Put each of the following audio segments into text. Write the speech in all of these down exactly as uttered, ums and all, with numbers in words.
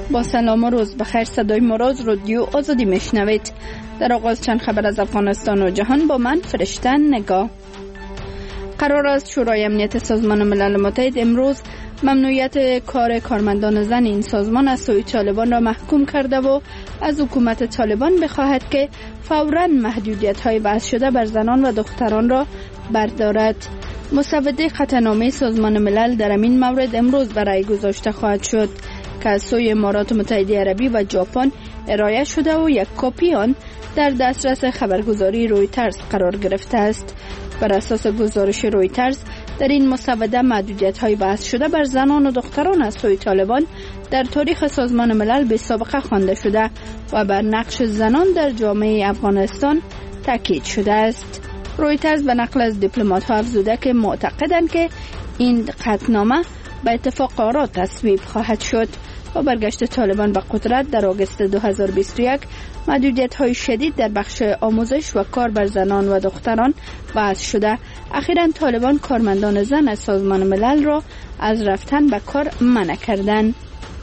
با سلام و روز بخیر. صدای مراد رادیو آزادی میشنوید. در آغاز چند خبر از افغانستان و جهان با من فرشته نگاه. قرار است شورای امنیت سازمان ملل متحد امروز ممنوعیت کار کارمندان زن این سازمان از سوی طالبان را محکوم کرده و از حکومت طالبان بخواهد که فوراً محدودیت‌های وضع شده بر زنان و دختران را بردارد. مسوده قطعنامه سازمان ملل در این مورد امروز برای گذاشته خواهد شد که از سوی امارات متحده عربی و ژاپن ارائه شده و یک کپی آن در دسترس خبرگزاری رویترز قرار گرفته است. بر اساس گزارش رویترز در این مسوده محدودیت‌های وضع شده بر زنان و دختران از سوی طالبان در تاریخ سازمان ملل به سابقه خوانده شده و بر نقش زنان در جامعه افغانستان تاکید شده است. رویترز به نقل از دیپلمات‌ها افزوده که معتقدند که این قطعنامه به اتفاق آرا تصویب خواهد شد. با برگشت طالبان به قدرت در آگوست دو هزار و بیست و یک محدودیت‌های شدید در بخش آموزش و کار بر زنان و دختران وضع شده. اخیراً طالبان کارمندان زن از سازمان ملل را از رفتن به کار منع کردند.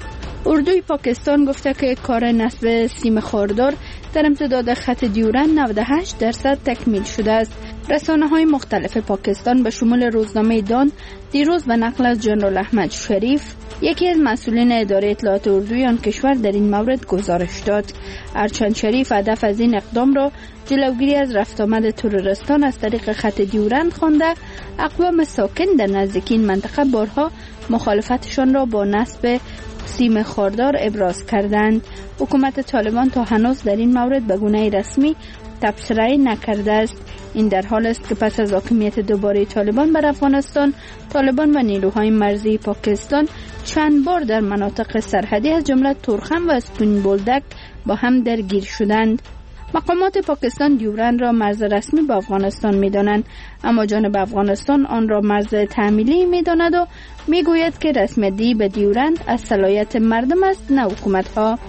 اردوی پاکستان گفته که کار نصب سیم خاردار در امتداد خط دیورند نود و هشت درصد تکمیل شده است. رسانه‌های مختلف پاکستان به شمول روزنامه دان دیروز به نقل از جنرال احمد شریف، یکی از مسئولین اداره اطلاعات اردوی آن کشور، در این مورد گزارش داد. هرچند شریف هدف از این اقدام را جلوگیری از رفت آمد تروریستان از طریق خط دیورند خوانده، اقوام ساکن در نزدیکی این منطقه بارها مخالفتشان را با نصب سیم خاردار ابراز کردند. حکومت طالبان تا هنوز در این مورد به گونه رسمی تبصره نکرده است. این در حال است که پس از حاکمیت دوباره طالبان بر افغانستان، طالبان و نیروهای مرزی پاکستان چند بار در مناطق سرحدی از جمله تورخم و اسپین بولدک با هم درگیر شدند. مقامات پاکستان دیورند را مرز رسمی با افغانستان می‌دانند، اما جانب افغانستان آن را مرز تعمیلی می‌داند و می‌گوید که رسمیتی به دیورند از صلاحیت مردم است نه حکومت‌ها.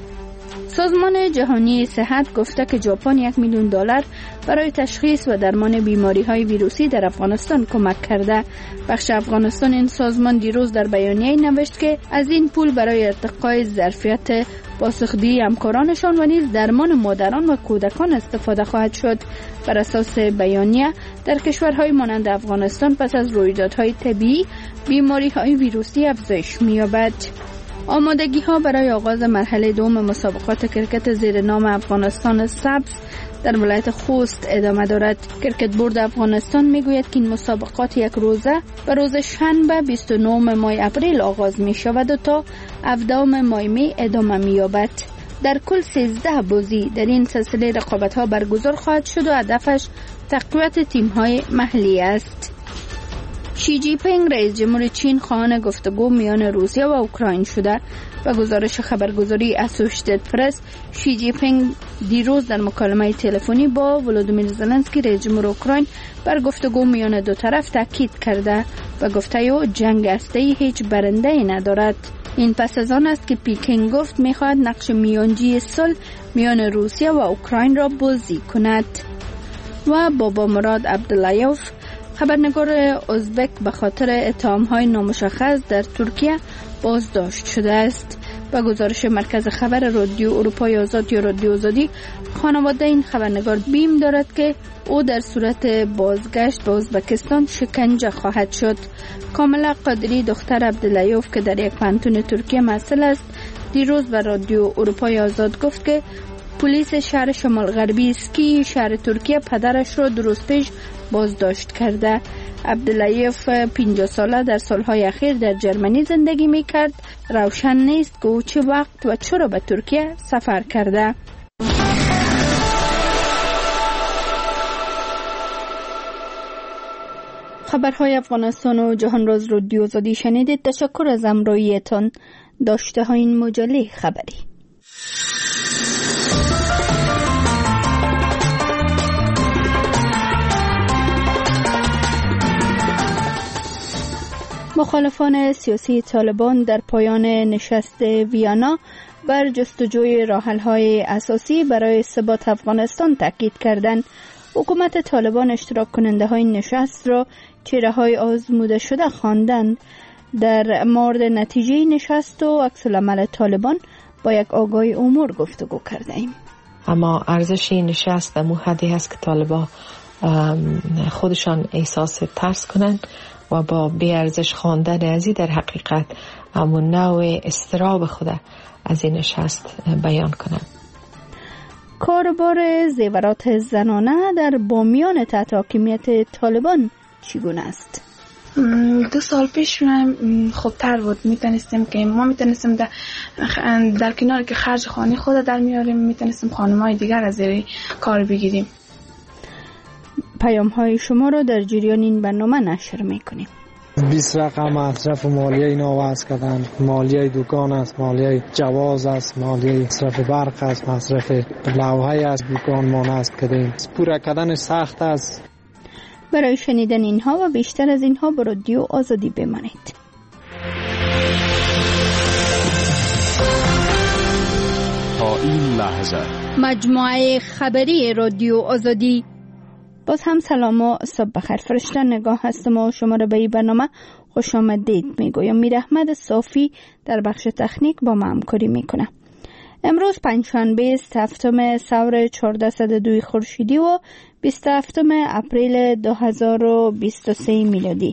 سازمان جهانی صحت گفته که ژاپن یک میلیون دلار برای تشخیص و درمان بیماری‌های ویروسی در افغانستان کمک کرده. بخش افغانستان این سازمان دیروز در بیانیه‌ای نوشت که از این پول برای ارتقای ظرفیت پاسخگویی همکارانشان و نیز درمان مادران و کودکان استفاده خواهد شد. بر اساس بیانیه در کشورهای مانند افغانستان پس از رویدادهای طبیعی بیماری‌های ویروسی افزایش می‌یابد. آمادگی ها برای آغاز مرحله دوم مسابقات کرکت زیر نام افغانستان سبز در ولایت خوست ادامه دارد. کرکت بورد افغانستان میگوید که این مسابقات یک روزه به روز شنبه بیست و نه ماه اپریل آغاز می شود و تا هفدهم ماه می ادامه می یابد. در کل سیزده بازی در این سلسله رقابت ها برگزار خواهد شد و هدفش تقویت تیم های محلی است. شی جی پینگ رئیس جمهور چین خواهان گفتگو میان روسیه و اوکراین شده. به گزارش خبرگزاری اسوشیتد پرس، شی جی پینگ دیروز در مکالمه تلفنی با ولودیمیر زلنسکی رئیس جمهور اوکراین بر گفتگو میان دو طرف تاکید کرده و گفته او جنگ هسته‌ای هیچ برنده‌ای ندارد. این پس از آن است که پکین گفت می‌خواهد نقش میانجی صلح میان روسیه و اوکراین را بازی کند. و بابا مراد عبداللهیوف، خبرنگار ازبک، به خاطر اتهام‌های نامشخص در ترکیه بازداشت شده است. با گزارش مرکز خبر رادیو اروپای آزاد یا رادیو آزادی، خانواده این خبرنگار بیم دارد که او در صورت بازگشت به ازبکستان شکنجه خواهد شد. کاملا قادری، دختر عبداللهیوف که در یک پانتون ترکیه محصل است، دیروز به رادیو اروپای آزاد گفت که پلیس شهر شمال غربی اسکی شهر ترکیه پدرش را دو روز پیش بازداشت کرده. عبداللهیوف پنجاه ساله در سالهای اخیر در جرمنی زندگی می کرد. روشن نیست که او چه وقت و چرا به ترکیه سفر کرده. خبرهای افغانستان و جهان راز رادیو آزادی شنیدید. تشکر از همراهیتان. داشته های این مجله خبری. مخالفان سیاسی طالبان در پایان نشست ویانا بر جستجوی راه‌حل‌های اساسی برای ثبات افغانستان تاکید کردند. حکومت طالبان اشتراک کننده های نشست را چهره های آزموده شده خواندند. در مورد نتیجه نشست و عکس العمل طالبان با یک آگاهی امور گفتگو کرده ایم. اما ارزش این نشست در حدی هست که طالبا خودشان احساس ترس کنند و با بی ارزش خواندن ازی در حقیقت همون نوع استراب خود از این نشست بیان کنند. کاربار زیورات زنانه در بامیان تحت حاکمیت طالبان چگونه است؟ دو سال پیش خوبتر بود. میتونستیم که ما میتونستیم در, در کنار که خرج خانه خود در میاریم، میتونستیم خانم‌های دیگر از زیر کار بگیریم. پیام های شما را در جریان این برنامه نشر میکنیم. بیست رقم مصرف مالیه اینا وضع کردن. مالیه دکان است، مالیه جواز است، مالیه مصرف برق است، مصرف لوحه است، دکان مان است کردیم. پورا کردن سخت است. برای شنیدن اینها و بیشتر از اینها با رادیو آزادی بمانید. تا این لحظه مجموعه خبری رادیو آزادی. باز هم سلام و صبح بخیر. فرشته نگاه هستم و شما را به این برنامه خوش آمدید میگویم. میر احمد صافی در بخش تکنیک با ما همکاری میکنه. امروز پنجشنبه هفتم سور چهارصد و دو خورشیدی و بیست و هفتم اپریل دو هزار و بیست و سه میلادی.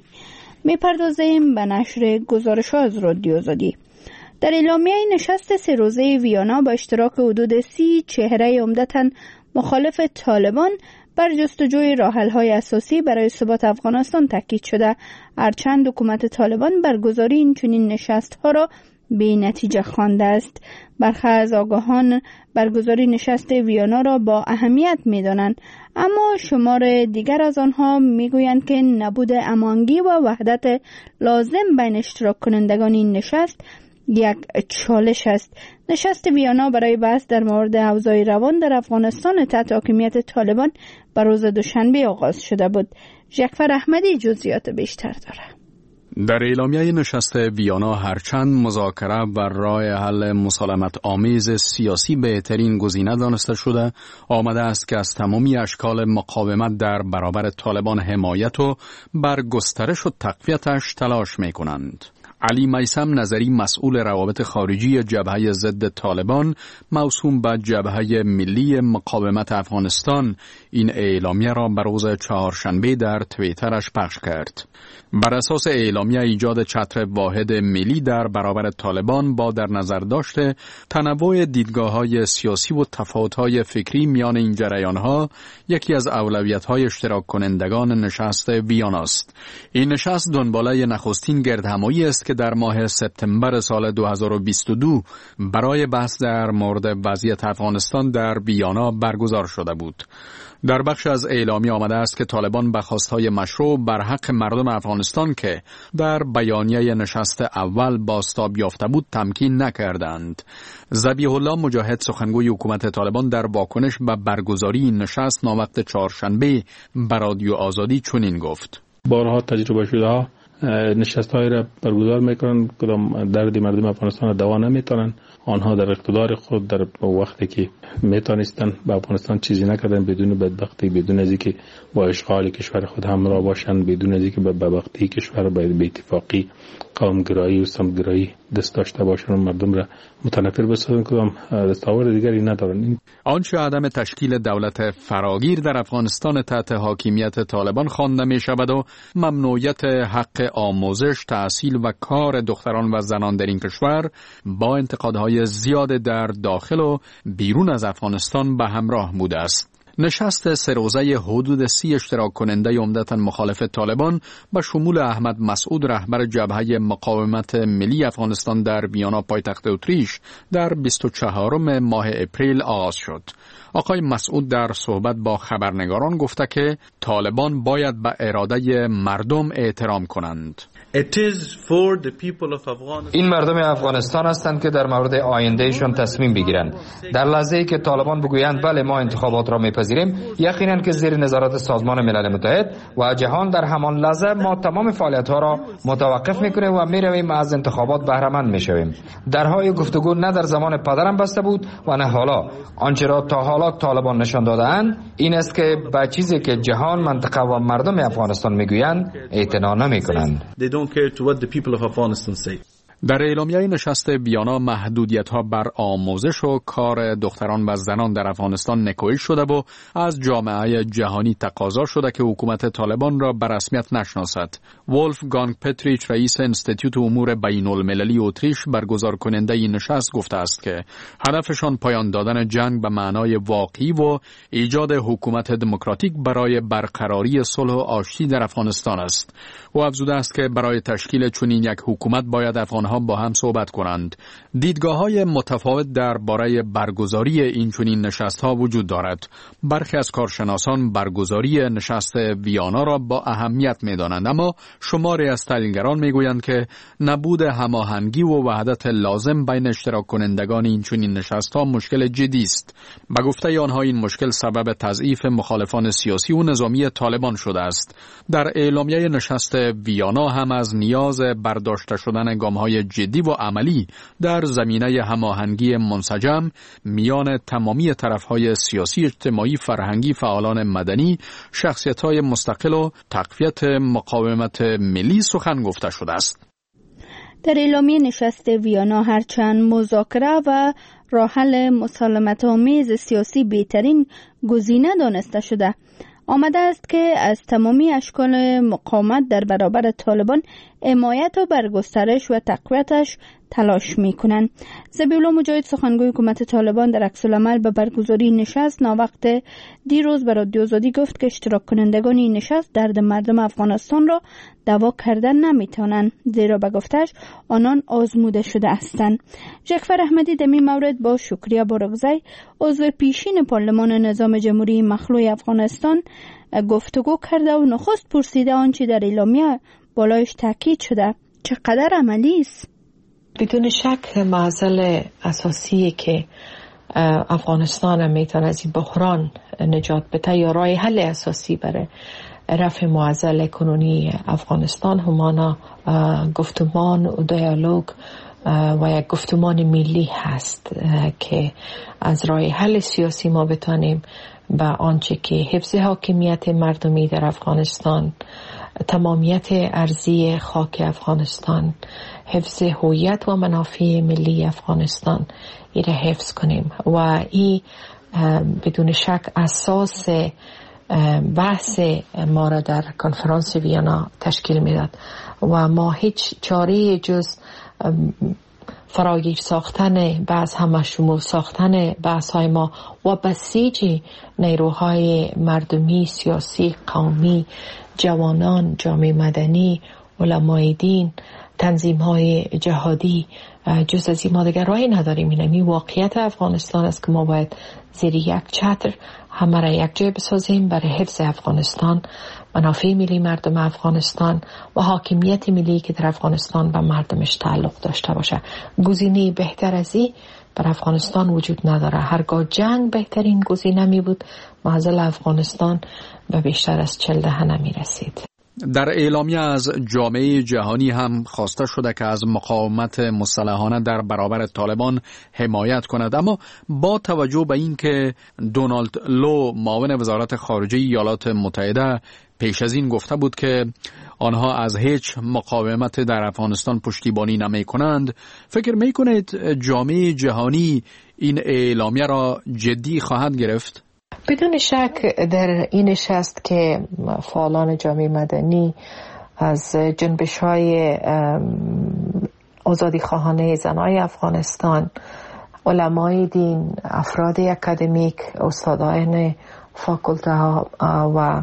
میپردازیم به نشر گزارش ها از رادیو آزادی. در اعلامیه نشست سه روزه ویانا با اشتراک حدود سی چهره عمدتاً مخالف طالبان بر جستجوی راه‌حل‌های اساسی برای ثبات افغانستان تاکید شده، هرچند حکومت طالبان برگزاری این چنین نشست‌ها را به نتیجه خوانده است. برخی از آگاهان برگزاری نشست ویانا را با اهمیت می‌دانند، اما شمار دیگر از آنها می‌گویند که نبود هماهنگی و وحدت لازم بین اشتراک کنندگان این نشست یک چالش است. نشست ویانا برای بحث در مورد اوضاع روان در افغانستان تحت حاکمیت طالبان بر روز دوشنبه آغاز شده بود. جعفر احمدی جزئیات بیشتر دارد. در اعلامیه نشست ویانا هرچند مذاکره بر راه حل مسالمت آمیز سیاسی بهترین گزینه دانسته شده، آمده است که از تمامی اشکال مقاومت در برابر طالبان حمایت و بر گسترش و تقویتش تلاش می کنند. علی میثم نظری مسئول روابط خارجی جبهه ضد طالبان موسوم به جبهه ملی مقاومت افغانستان این اعلامیه را بر روز چهارشنبه در توییترش پخش کرد. بر اساس اعلامیه ایجاد چتر واحد ملی در برابر طالبان با در نظر داشته تنوع دیدگاه‌های سیاسی و تفاوت‌های فکری میان این جریان‌ها یکی از اولویت‌های اشتراک کنندگان نشست ویانا است. این نشست دنباله نخستین گردهمایی است که در ماه سپتامبر سال دو هزار و بیست و دو برای بحث در مورد وضعیت افغانستان در ویانا برگزار شده بود. در بخش از اعلامیه آمده است که طالبان به خواستهای مشروع بر حق مردم افغانستان که در بیانیه نشست اول بازتاب یافته بود تمکین نکردند. ذبیح الله مجاهد سخنگوی حکومت طالبان در واکنش به برگزاری این نشست ناوقت چهارشنبه بر رادیو آزادی چنین گفت: بارها تجربه شده ها نشست‌های را برگزار میکنن، کدام درد مردم افغانستان را دوا نمیتونن. آنها در اقتدار خود در وقتی که میتونستن به افغانستان چیزی نکردن، بدون بدبختی، بدون از اینکه با اشغال کشور خود همراه باشن، بدون از اینکه به بدبختی کشور باید به اتفاقی قومگرایی و سمتگرایی دست داشته باشن و مردم را متنفر بسازن، کدام دستاورد دیگری ندارن. آنچه عدم تشکیل دولت فراگیر در افغانستان تحت حاکمیت طالبان خوانده می شود و ممنوعیت حق آموزش، تحصیل و کار دختران و زنان در این کشور با انتقادهای زیاد در داخل و بیرون از افغانستان به همراه بوده است. نشست سه روزه حدود سی اشتراک کننده عمدتاً مخالف طالبان به شمول احمد مسعود رهبر جبهه مقاومت ملی افغانستان در ویانا پایتخت اتریش در بیست و چهارم ماه اپریل آغاز شد. آقای مسعود در صحبت با خبرنگاران گفته که طالبان باید به اراده مردم احترام کنند. این مردم افغانستان هستند که در مورد آیندهشان تصمیم بگیرند. در لحظه‌ای که طالبان بگویند بله ما انتخابات را میپذیریم، یقینا که زیر نظارت سازمان ملل متحد و جهان در همان لحظه ما تمام فعالیت‌ها را متوقف میکنیم و میرویم از انتخابات بهره مند میشویم. درهای گفتگو نه در زمان پدرم بسته بود و نه حالا. آنچه را تا حالا طالبان نشان داده‌اند این است که به چیزی که جهان، منطقه و مردم افغانستان میگویند اعتنا نمیکنند. در اعلامیه نشست ویانا محدودیت‌ها بر آموزش و کار دختران و زنان در افغانستان نکوهش شده و از جامعه جهانی تقاضا شده که حکومت طالبان را به رسمیت نشناسد. ولفگانگ پتریچ رئیس انستیتوت امور بین المللی اتریش برگزار کننده این نشست گفته است که هدفشان پایان دادن جنگ به معنای واقعی و ایجاد حکومت دموکراتیک برای برقراری صلح و آشتی در افغانستان است. او افزوده است که برای تشکیل چنین یک حکومت باید افغانها با هم صحبت کنند. دیدگاه‌های متفاوت درباره برگزاری این چنین نشست‌ها وجود دارد. برخی از کارشناسان برگزاری نشست ویانا را با اهمیت می‌دانند، اما شماری از تحلیلگران می‌گویند که نبود هماهنگی و وحدت لازم بین اشتراک کنندگان این چنین نشست‌ها مشکل جدی است. به گفته آنها این مشکل سبب تضعیف مخالفان سیاسی و نظامی طالبان شده است. در اعلامیه نشست ویانا هم از نیاز برداشته شدن گام‌های جدی و عملی در زمینه هماهنگی منسجم میان تمامی طرف‌های سیاسی، اجتماعی، فرهنگی، فعالان مدنی، شخصیت‌های مستقل و تقویت مقاومت ملی سخن گفته شده است. در اعلامیه نشست ویانا هرچند مذاکره و راه حل مسالمت‌آمیز سیاسی بهترین گزینه دانسته شده، آمده است که از تمامی اشکال مقاومت در برابر طالبان حمایت و برگسترش و تقویتش تلاش می‌کنند. ذبیح‌الله مجاهد سخنگوی حکومت طالبان در عکس‌العمل به برگزاری نشست ناوقت دیروز به رادیو آزادی گفت که اشتراک کنندگان این نشست درد مردم افغانستان را دوا کردن نمی‌توانند، زیرا به گفتش آنان آزموده شده هستند. جعفر احمدی در این مورد با شکریه بارگزی عضو پیشین پارلمان نظام جمهوری مخلوع افغانستان گفتگو کرده و نخست پرسیده آنچه در اعلامیه بالایش تاکید شده چقدر عملی است. بدون شک معضل اساسی که افغانستان میتونه از این بحران نجات بده یا راه حل اساسی برای رفع معضل کنونی افغانستان همانا گفتمان و دیالوگ و یک گفتمان ملی هست که از راه حل سیاسی ما بتانیم به آنچه که حفظ حاکمیت مردمی در افغانستان، تمامیت ارضی خاک افغانستان، حفظ هویت و منافع ملی افغانستان این را حفظ کنیم و این بدون شک اساس بحث ما را در کنفرانس ویانا تشکیل میداد و ما هیچ چاره جز فراگیر ساختن بحث همه شمول ساختن بحث های ما و بسیج نیروهای مردمی، سیاسی، قومی، جوانان، جامعه مدنی، علمای دین، تنظیم های جهادی جز از این ما دیگر راهی نداریم. این واقعیت افغانستان است که ما باید زیر یک چتر همه را یک جای بسازیم برای حفظ افغانستان، منافع ملی مردم افغانستان و حاکمیت ملی که در افغانستان و مردمش تعلق داشته باشه. گزینه بهتر از این بر افغانستان وجود نداره. هرگاه جنگ بهترین گزینه می بود، معضل افغانستان به بیشتر از چهل دهه نمی رسید. در اعلامیه از جامعه جهانی هم خواسته شده که از مقاومت مسلحانه در برابر طالبان حمایت کند، اما با توجه به این که دونالد لو معاون وزارت خارجه ایالات متحده پیش از این گفته بود که آنها از هیچ مقاومت در افغانستان پشتیبانی نمی کنند، فکر می کنید جامعه جهانی این اعلامیه را جدی خواهد گرفت؟ بدون شک در این نشست که فعالان جامعه مدنی از جنبش‌های آزادی خواهانه زنای افغانستان، علمای دین، افراد اکادمیک، استادان فاکولته ها و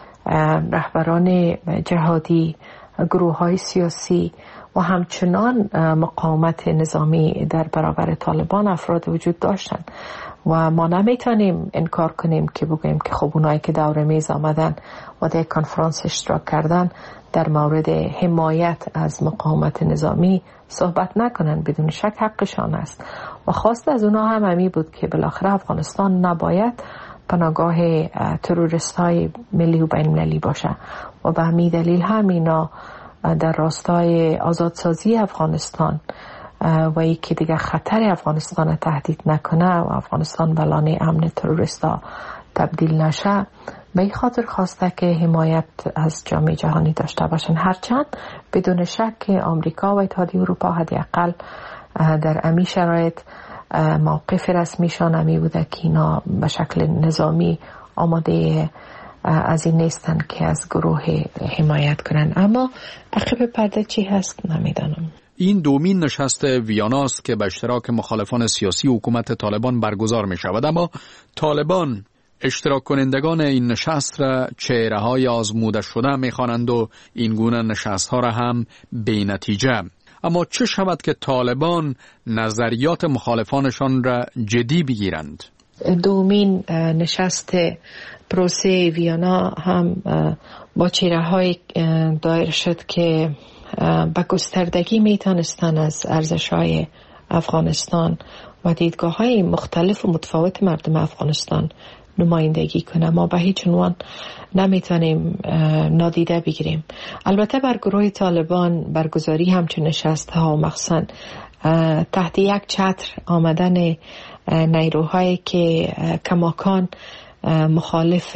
رهبران جهادی، گروه‌های سیاسی و همچنان مقاومت نظامی در برابر طالبان افراد وجود داشتند و ما نمیتونیم انکار کنیم که بگوییم که خب اونایی که دور میز آمدن و در کنفرانس اشتراک کردن در مورد حمایت از مقاومت نظامی صحبت نکنن. بدون شک حقشان است و خواست از اونها هم همی بود که بالاخره افغانستان نباید پناهگاه تروریست های ملی و بین المللی باشه و به همین دلیل هم اینا در راستای آزادسازی افغانستان و ای که دیگه خطر افغانستان تهدید نکنه و افغانستان بلانه امن تروریستا تبدیل نشه، به این خاطر خواسته که حمایت از جامعه جهانی داشته باشن. هرچند بدون شک که آمریکا و اتحادیه اروپا حداقل در امی شرایط موقف رسمیشان امی بوده که اینا به شکل نظامی آماده از این نیستن که از گروه حمایت کنن. اما عقب پرده چی هست نمیدانم. این دومین نشست ویانا است که به اشتراک مخالفان سیاسی حکومت طالبان برگزار می شود، اما طالبان اشتراک کنندگان این نشست را چهره های آزموده شده می خوانند و این گونه نشست ها را هم بی نتیجه. اما چه شود که طالبان نظریات مخالفانشان را جدی بگیرند؟ دومین نشست پروسه ویانا هم با چهره های دایر شد که با گستردگی می توانستند از ارزش های افغانستان و دیدگاه های مختلف و متفاوت مردم افغانستان نمایندگی کنه. ما به هیچ عنوان نمیتونیم نادیده بگیریم. البته بر گروه طالبان برگزاری همچون نشست ها و مخصوصا تحت یک چتر آمدن نیروهایی که کماکان مخالف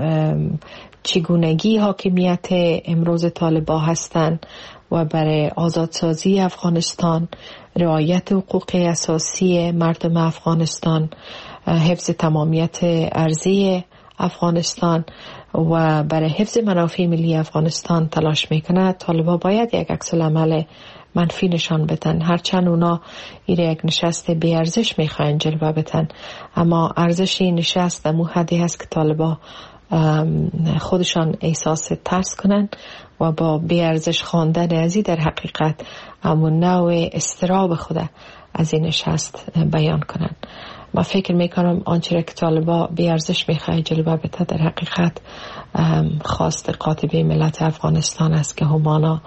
چگونگی حاکمیت امروز طالبا هستند و برای آزادسازی افغانستان، رعایت حقوق اساسی مردم افغانستان، حفظ تمامیت ارضی افغانستان و برای حفظ منافع ملی افغانستان تلاش میکنه، طالبا باید یک عکس العمل منفی نشان بدن. هرچند اونا این یک نشست بی ارزش میخواین جلوه بدن، اما ارزش این نشست در حدی هست که طالبا خودشان احساس ترس کنن و با بی ارزش خواندن ازی در حقیقت همون نوع استراب خود از این نشست بیان کنن. ما فکر میکنم آنچه که طالبا بی ارزش میخواه جلوه بده در حقیقت خواست قاطبه ملت افغانستان است که همانا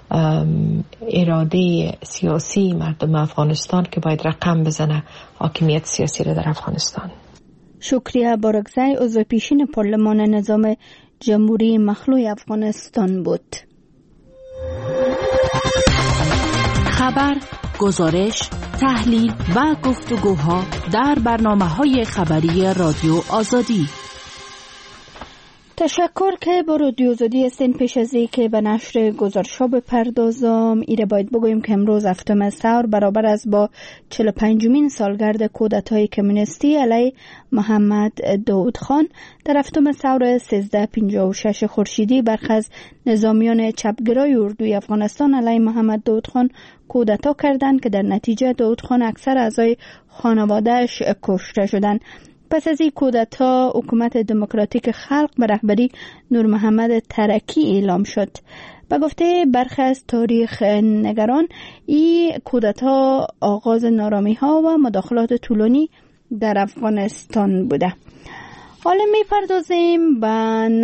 اراده سیاسی مردم افغانستان که باید رقم بزنه حاکمیت سیاسی را در افغانستان. شکریه بارکزی عضو پیشین پارلمان نظام جمهوری مخلوع افغانستان بود. خبر، گزارش، تحلیل و گفتگوها در برنامه‌های خبری رادیو آزادی. تشکر که با رادیو آزادی هستین. پیش از این که به نشر گزارش‌ها بپردازم، ایره باید بگویم که امروز هفتم ثور برابر است با چهل و پنجمین سالگرد کودتای کمونیستی علیه محمد داود خان. در هفتم ثور سیزده پنجاه و شش خورشیدی برخی از نظامیان چپگرای اردوی افغانستان علیه محمد داود خان کودتا کردند که در نتیجه داود خان اکثر اعضای خانواده‌اش کشته شدند. پس از این کودتا حکومت دموکراتیک خلق به رهبری نور محمد ترکی اعلام شد. به گفته برخی از تاریخ نگران، این کودتا آغاز نارامی ها و مداخلات طولانی در افغانستان بوده. حالا می پردازیم به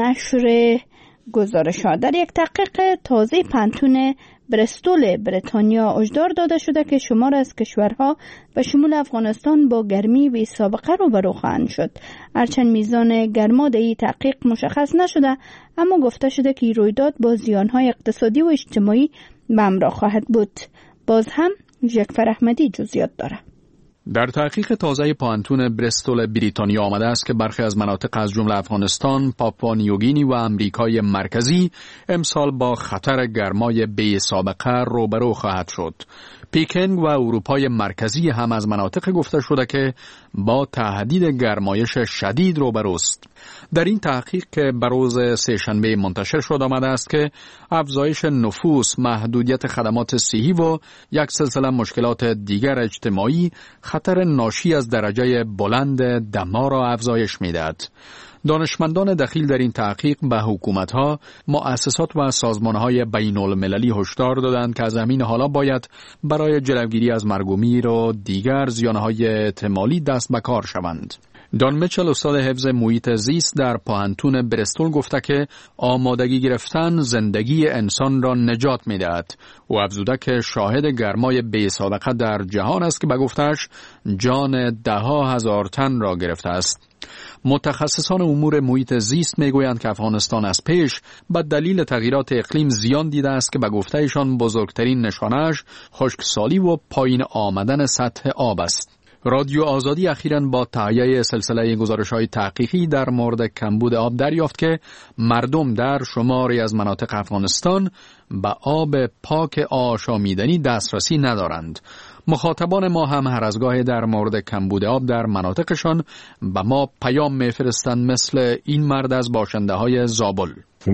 نشر گزارش ها. در یک تحقیق تازه پانتون برستول بریتانیا هشدار داده شده که شمار از کشورها به شمول افغانستان با گرمی بی سابقه روبرو خواهند شد. هرچند میزان گرما در این تحقیق مشخص نشده، اما گفته شده که رویداد با زیانهای اقتصادی و اجتماعی به همراه خواهد بود. باز هم ژکفر احمدی جزئیات داره. در تحقیق تازه پانتون برستول بریتانیا آمده است که برخی از مناطق از جمله افغانستان، پاپوا نیوگینی و امریکای مرکزی امسال با خطر گرمای بی سابقه روبرو خواهد شد. پیکنگ و اروپای مرکزی هم از مناطق گفته شده که با تهدید گرمایش شدید روبروست. در این تحقیق که بر روز سه‌شنبه منتشر شد آمده است که افزایش نفوس، محدودیت خدمات صحی و یک سلسله مشکلات دیگر اجتماعی خطر ناشی از درجه بلند دما را افزایش می‌دهد. دانشمندان دخیل در این تحقیق به حکومت‌ها، مؤسسات و سازمان‌های بین‌المللی هشدار دادند که از همین حالا باید برای جلوگیری از مرگ و میر و دیگر زیان‌های احتمالی دست به کار شوند. دان میچل استاد حفظ محیط زیست در پانتون برستول گفته که آمادگی گرفتن زندگی انسان را نجات می‌دهد. او افزوده که شاهد گرمای بی سابقه در جهان است که به گفتش جان ده‌ها هزار تن را گرفته است. متخصصان امور محیط زیست میگویند که افغانستان از پیش به دلیل تغییرات اقلیم زیان دیده است که به گفتهشان بزرگترین نشانه‌اش خشکسالی و پایین آمدن سطح آب است. رادیو آزادی اخیراً با تهیه سلسله گزارش‌های تحقیقی در مورد کمبود آب دریافت که مردم در شماری از مناطق افغانستان به آب پاک آشامیدنی دسترسی ندارند. مخاطبان ما هم هر از گاهی در مورد کمبود آب در مناطقشان به ما پیام می‌فرستند، مثل این مرد از باشنده‌های زابل.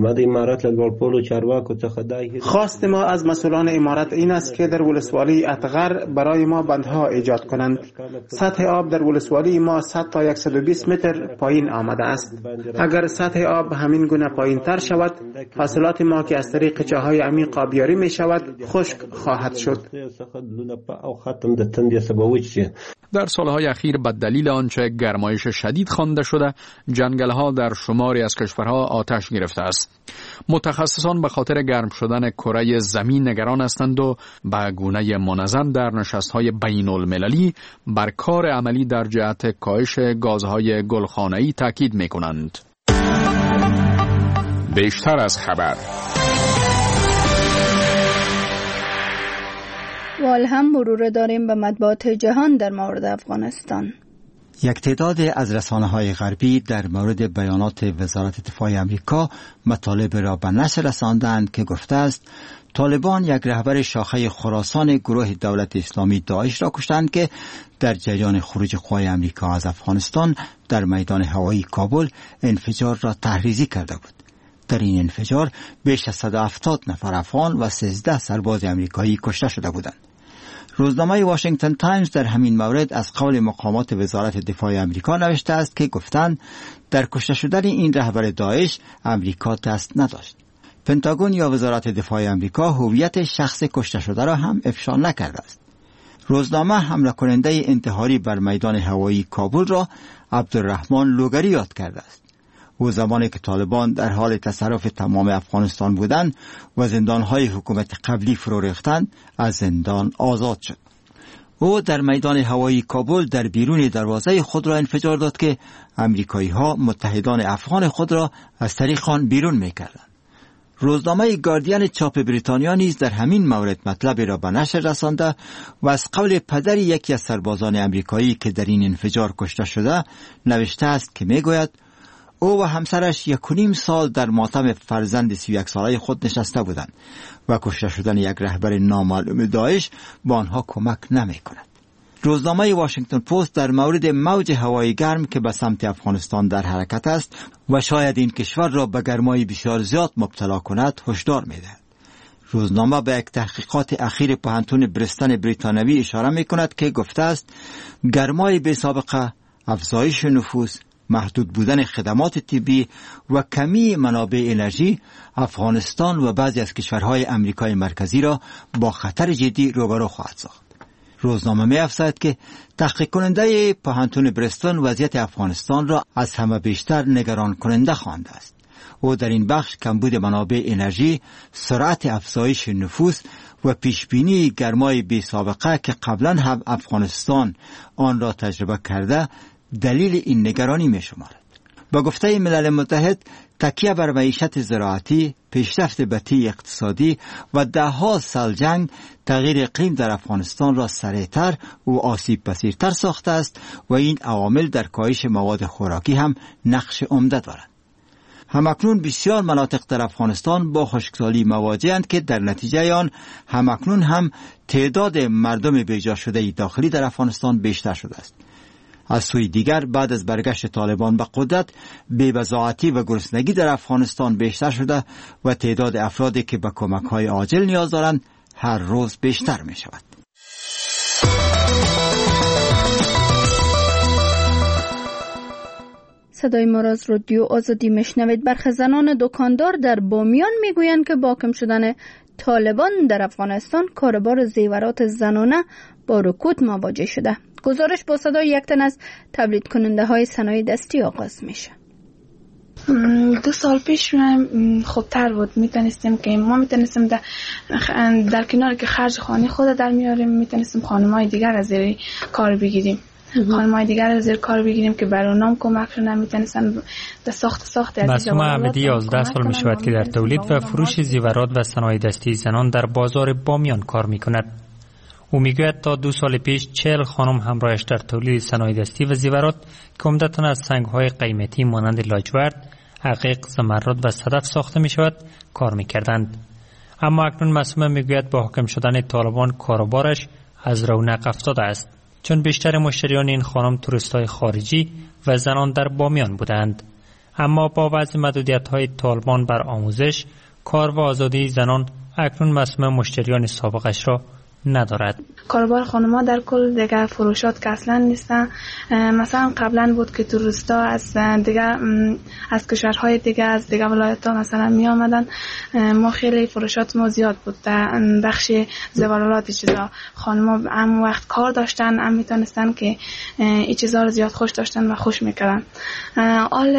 خواست ما از مسئولان امارت این است که در ولسوالی اتغر برای ما بندها ایجاد کنند. سطح آب در ولسوالی ما صد تا صد و بیست متر پایین آمده است. اگر سطح آب همین گونه پایین تر شود، حاصلات ما که از طریق چاهای عمیق آبیاری می شود خشک خواهد شد. در سالهای اخیر به دلیل آنچه گرمایش شدید خوانده شده، جنگل‌ها در شماری از کشورها آتش گرفته است. متخصصان به خاطر گرم شدن کره زمین نگران هستند و به گونه منظم در نشست‌های بین‌المللی بر کار عملی در جهت کاهش گازهای گلخانه‌ای تاکید می‌کنند. بیشتر از خبر. وال هم مرور داریم به مطبوعات جهان در مورد افغانستان. یک تعداد از رسانه‌های غربی در مورد بیانات وزارت دفاع آمریکا مطالب را به نشر رساندند که گفته است طالبان یک رهبر شاخه خراسان گروه دولت اسلامی داعش را کشتند که در جریان خروج قوای آمریکا از افغانستان در میدان هوایی کابل انفجار را تحریزی کرده بود. در این انفجار بیش از صد و هفتاد نفر افغان و سیزده سرباز آمریکایی کشته شده بودند. روزنامه واشنگتن تایمز در همین مورد از قول مقامات وزارت دفاع آمریکا نوشته است که گفتند در کشته شدن این رهبر داعش آمریکا دست نداشت. پنتاگون یا وزارت دفاع آمریکا هویت شخص کشته شده را هم افشا نکرده است. روزنامه حمله کننده انتحاری بر میدان هوایی کابل را عبدالرحمن لوگری یاد کرده است. او زمانی که طالبان در حال تصرف تمام افغانستان بودند و زندانهای حکومت قبلی فرو ریختند، از زندان آزاد شد. او در میدان هوایی کابل در بیرون دروازه خود را انفجار داد که امریکایی ها متحدان افغان خود را از طریق آن بیرون می‌کردند. روزنامه گاردین چاپ بریتانیا نیز در همین مورد مطلبی را به نشر رسانده و از قول پدر یکی از سربازان امریکایی که در این انفجار کشته شده نوشته است که میگوید او و همسرش یک و نیم سال در ماتم فرزند سی و یک ساله خود نشسته بودند و کشته شدن یک رهبر نامعلوم داعش با آنها کمک نمی کند. روزنامه واشنگتن پست در مورد موج هوایی گرم که به سمت افغانستان در حرکت است و شاید این کشور را به گرمای بسیار زیاد مبتلا کند هشدار می‌دهد. روزنامه به یک تحقیقات اخیر پوهنتون بریستن بریتانیایی اشاره می‌کند که گفته است گرمای بی سابقه، افزایش نفوس، محدود بودن خدمات طبی و کمی منابع انرژی افغانستان و بعضی از کشورهای امریکای مرکزی را با خطر جدی روبرو خواهد ساخت. روزنامه می‌افزاید که تحقیق کننده پوهنتون بریستون وضعیت افغانستان را از همه بیشتر نگران کننده خوانده است. او در این بخش کمبود منابع انرژی، سرعت افزایش نفوس و پیشبینی گرمای بی سابقه که قبلا هم افغانستان آن را تجربه کرده دلیل این نگرانی می شمارد. با گفته ملل متحد تکیه بر معیشت زراعتی، پیشرفت بطیء اقتصادی و دهها سال جنگ تغییر اقلیم در افغانستان را سریعتر و آسیب پذیرتر ساخته است و این عوامل در کاهش مواد خوراکی هم نقش عمده دارند. همکنون بسیار مناطق در افغانستان با خشکسالی مواجه‌اند که در نتیجه آن همکنون هم تعداد مردم بیجا شده داخلی در افغانستان بیشتر شده است. از سوی دیگر بعد از برگشت طالبان به قدرت بی‌بضاعتی و گرسنگی در افغانستان بیشتر شده و تعداد افرادی که به کمک‌های عاجل نیاز دارند هر روز بیشتر می شود. صدای ما را از رادیو آزادی میشنوید. برخی زنان دکاندار در بامیان میگویند که با کم شدن طالبان در افغانستان کاروبار زیورات زنانه با رکود مواجه شده. گزارش با صدای یک تن از تولید کننده های صنایع دستی آغاز میشه. دو سال پیش خوبتر بود. میتونستیم که ما میتونستیم در, در کنار که خرج خانه خود در میاریم، میتونستیم خانمای دیگر از زیر کار بگیریم. خانمای دیگر از زیر کار بگیریم که برای نام کمک کنن، میتونستن در ساخت ساخت از مسلوم احمدی یازده سال می شود که در تولید و فروش زیورات و صنایع دستی زنان در بازار بامیان کار می کند. او میگوید تا دو سال پیش چهل خانم همراهش در تولید صنایع دستی و زیورات که عمدتاً از سنگ‌های قیمتی مانند لاجورد، عقیق، زمرد و صدف ساخته می شود کار می کردند. اما اکنون مسئول میگوید با حاکم شدن طالبان کاروبارش از رونق افتاده است، چون بیشتر مشتریان این خانم توریست‌های خارجی و زنان در بامیان بودند. اما با وضع محدودیت‌های طالبان بر آموزش، کار و آزادی زنان اکنون مسئول مشتریان سابقش را ندارد. کاروبار خانم‌ها در کل دیگه فروشات که اصلا نیستن. مثلا قبلا بود که توریستا از دیگه از کشورهای دیگه از دیگه ولایت‌ها مثلا می آمدن، ما خیلی فروشات ما زیاد بود در بخش زیورالات چیزا. خانم‌ها هم وقت کار داشتن، هم میتونستن که این چیزا رو زیاد خوش داشتن و خوش میکردن. حال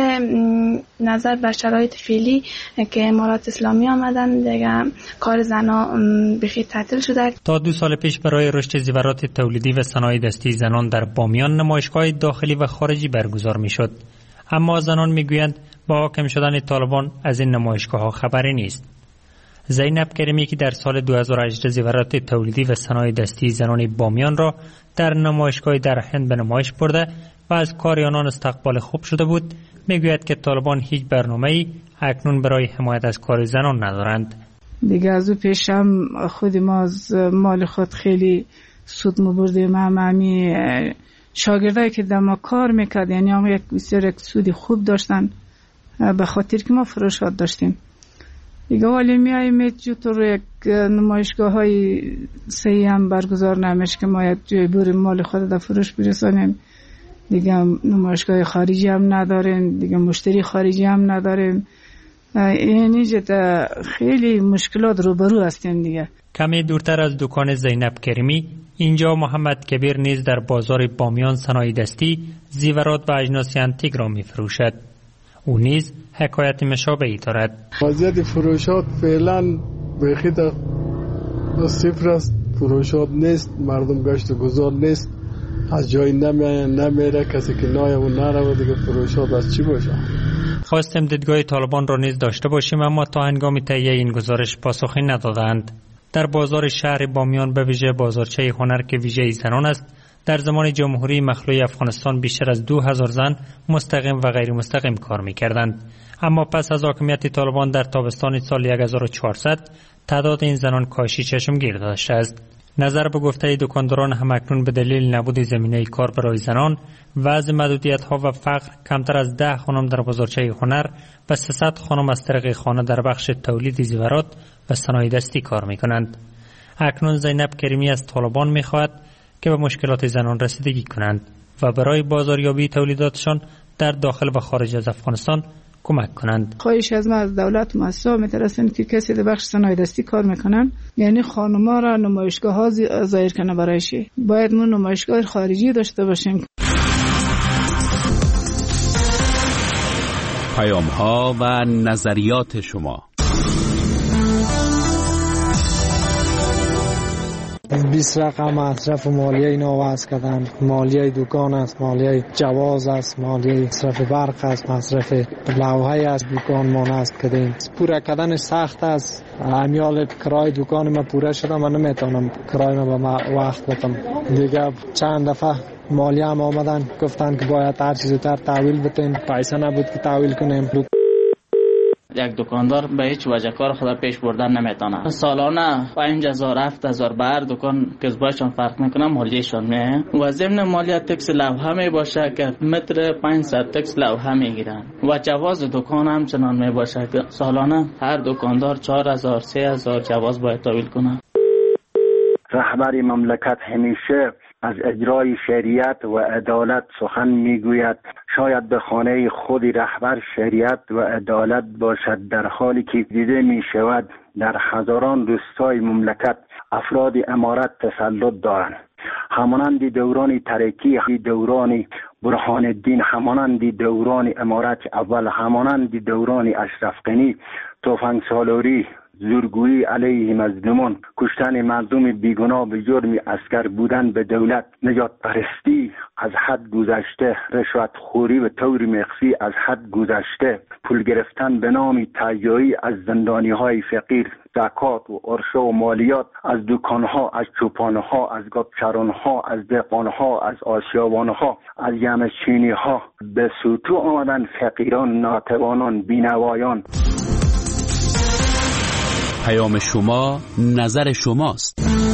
نظر به شرایط فعلی که امارات اسلامی آمدن دیگه کار زنا بخی تعطیل شده. تا دو سال پیش برای رشد زیورات تولیدی و صنایع دستی زنان در بامیان نمایشگاه داخلی و خارجی برگزار میشد. اما زنان میگویند با حاکم شدن طالبان از این نمایشگاه ها خبری نیست. زینب کریمی که در سال دو هزار و هجده زیورات تولیدی و صنایع دستی زنان بامیان را در نمایشگاه در هند به نمایش برده و از کار آنان استقبال خوب شده بود، میگوید که طالبان هیچ برنامه‌ای اکنون برای حمایت از کار زنان ندارند. دیگه از او پیش هم خود ما از مال خود خیلی سود مبردیم. هم همی شاگردایی که در ما کار میکرد، یعنی هم یک بسیار یک سودی خوب داشتن به خاطر که ما فروشات داشتیم. دیگه ولی میاییم جوتر یک نمایشگاه های صحیح هم برگزار نمیشه که ما یک جای بریم مال خود در فروش برسانیم. دیگه نمایشگاه خارجی هم نداریم، دیگه مشتری خارجی هم نداریم. یعنی جدا خیلی مشکلات روبرو هستیم دیگه. کمی دورتر از دکان زینب کریمی، اینجا محمد کبیر نیز در بازار بامیان صنایع دستی، زیورات و اجناس انتیک را می فروشد. او نیز حکایت مشابهی دارد. وضعیت فروشات فعلا بخیت صفر است، فروشات نیست، مردم گشت گذار نیست، از جای نمیاین نمیره، کسی که نایه و نره دیگه فروشات از چی باشه. خواستیم دیدگاه طالبان را نیز داشته باشیم، اما تا هنگام تهیه این گزارش پاسخی ندادند. در بازار شهر بامیان به ویژه بازارچه هنر که ویژه زنان است، در زمان جمهوری مخلوع افغانستان بیشتر از دو هزار زن مستقیم و غیر مستقیم کار می‌کردند. اما پس از حاکمیت طالبان در تابستان سال هزار و چهارصد تعداد این زنان کاهشی چشمگیر داشته است. نظر به گفته دکانداران هم اکنون به دلیل نبود زمینه کار برای زنان، وضع محدودیت‌ها و فقر، کمتر از ده خانم در بازارچه هنر و سیصد خانم از طریق خانه در بخش تولید زیورات و صنایع دستی کار می‌کنند. اکنون زینب کریمی از طالبان می‌خواهد که به مشکلات زنان رسیدگی کنند و برای بازاریابی تولیداتشان در داخل و خارج از افغانستان کمک کنند. خواهش از ما از دولت و مؤسسات میترسن که کسی در بخش صنایع دستی کار میکنن، یعنی خانم‌ها را نمایشگاه ها ظاهر کنه برایشی. باید ما نمایشگاه خارجی داشته باشیم. پیام ها و نظریات شما. بیست رقم مصرف مالیه اینا وضع کردن. مالیه دکان است، مالیه جواز است، مالیه مصرف برق است، مصرف لوحه است، دکان مان است کردیم. پوره کردنش سخت است. امیال کرای دکان ما پوره شده، من نمیتونم کرای ما به وقت بدم. دیگه چند دفعه مالیه هم آمدن گفتن که باید هر چیز زودتر تحویل بدیم، پیسه نبود که تحویل کنیم. یک دکاندار به هیچ وجه کار خود پیش بردن نمیتونه. سالانه پنج هزار هفت هزار بر دکان کسبایشان فرق میکنه، مالیهشان میه و ضمن مالیه تکس لوحه می باشه که متر پانصد تکس لوحه میگیرن و جواز دکان هم چنان می باشه که سالانه هر دکاندار چهار هزار سه هزار جواز باید تحویل کنه. رهبر مملکت همیشه از اجرای شریعت و عدالت سخن میگوید. شاید به خانه خود رهبر شریعت و عدالت باشد، در حالی که دیده می شود در هزاران روستای مملکت افراد امارت تسلط دارند. همانند دوران ترکی، دوران برهان الدین، همانند دوران امارت اول، همانند دوران اشرف غنی، تفنگ سالاری، زورگویی علیه مظلومان، کشتن مردم بیگناه به جرم عسکر بودن به دولت، نجات پرستی از حد گذشته، رشوت خوری و طور مخفی از حد گذشته، پول گرفتن به نام تهیایی از زندانی های فقیر، زکات و عرشه و مالیات از دکان ها، از چوپان ها، از گاوچران ها، از دهقان ها، از آسیابان ها، از یمچینی ها، به سوتو آمدن فقیران، ناتوانان، بینوایان. پیام شما، نظر شماست.